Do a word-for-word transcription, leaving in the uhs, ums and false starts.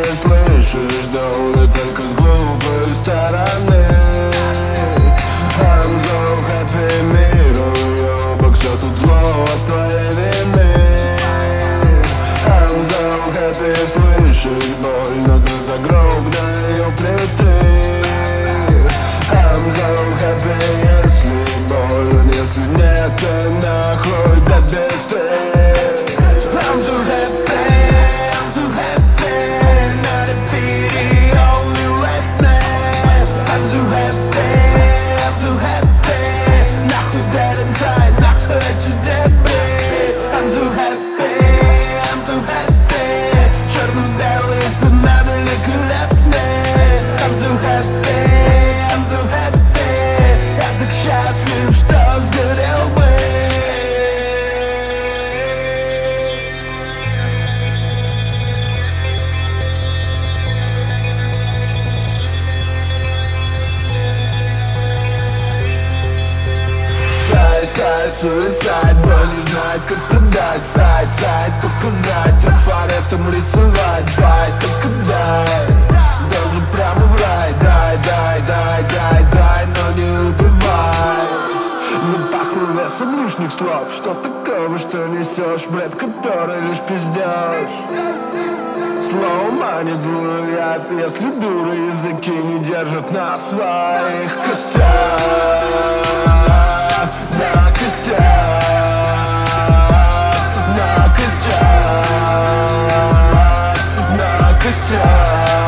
ты слышишь, да не только с глупой стороны. I'm so happy, миру ёбок, все тут зло от твоей вины. I'm so happy, слышишь боль, но ты за гроб до ее плиты. I'm so happy, если больно, если нет, то нахуй до биты. I'm so happy, I'm so happy, not a pity, only redneck. I'm so happy, I'm so happy, нахуй dead inside, нахуй эти дебри. I'm so happy, I'm so happy, черно-белый тона великолепный. I'm so happy, I'm so happy, я так счастлив, что сгорел бы. Сайт, суицид, но не знает, как продать. Сайт, сайт, показать, трафаретом рисовать. Байт, только дай, дозу прямо в рай. Дай, дай, дай, дай, дай, но не убивай. Запахло весом лишних слов. Что такого, что несешь? Бред, который лишь пиздешь. Слово манит злую яд, если дуры языки не держат на своих костях. На костях, на костях, на костях.